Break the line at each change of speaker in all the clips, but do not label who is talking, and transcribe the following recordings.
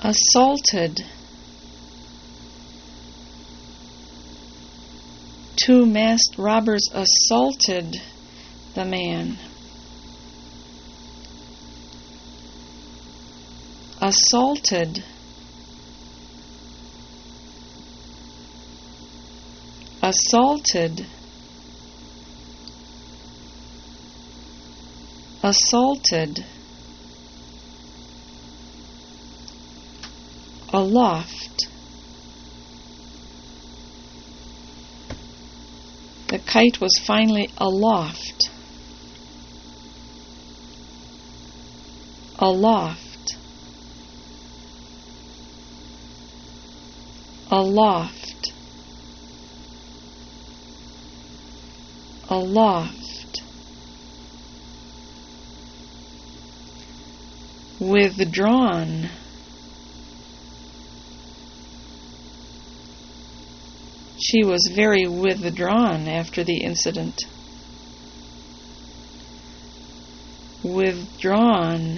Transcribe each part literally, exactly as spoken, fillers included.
assaulted. Two masked robbers assaulted the man. Assaulted. Assaulted. Assaulted. Aloft. The kite was finally aloft. Aloft. Aloft. Aloft. Withdrawn. She was very withdrawn after the incident. Withdrawn.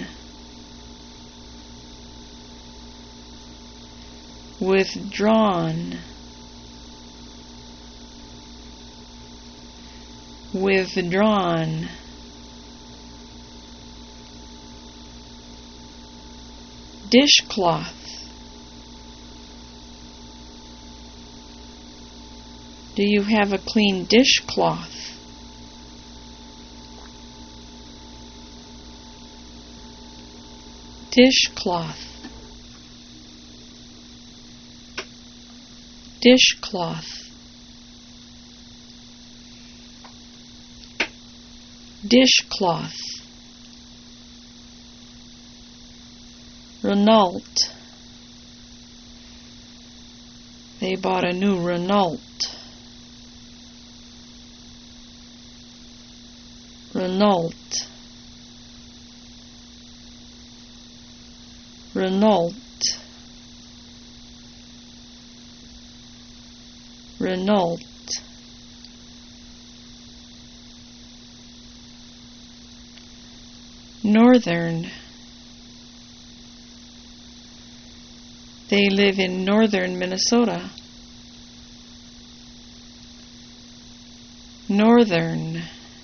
Withdrawn. Withdrawn. Dishcloth. Do you have a clean dishcloth? Dishcloth. Dishcloth. Dishcloth. Renault. They bought a new Renault. Renault. Renault. Renault. Northern. They live in northern Minnesota. Northern.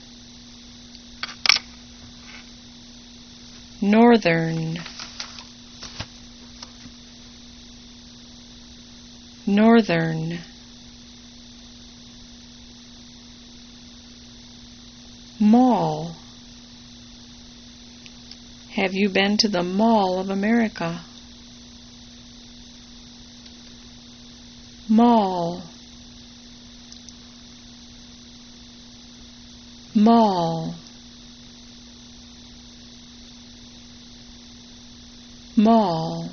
Northern. Northern. Mall. Have you been to the Mall of America? Mall. Mall. Mall.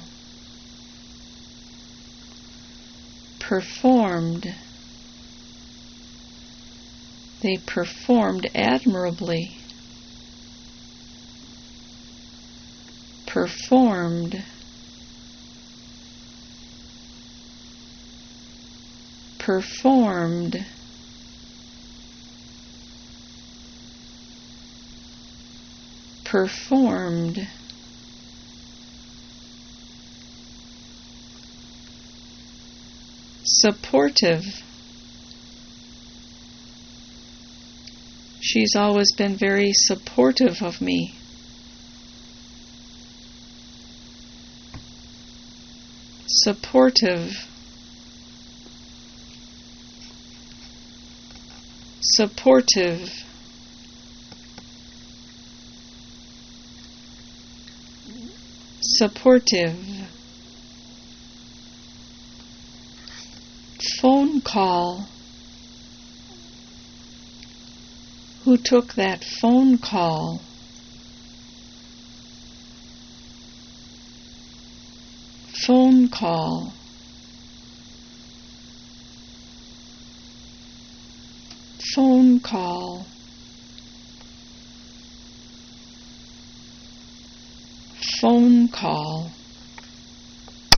Performed. They performed admirably. Performed. Performed. Performed. Supportive. She's always been very supportive of me. Supportive. Supportive. Supportive. Phone call. Who took that phone call? Phone call. Phone call. Phone call.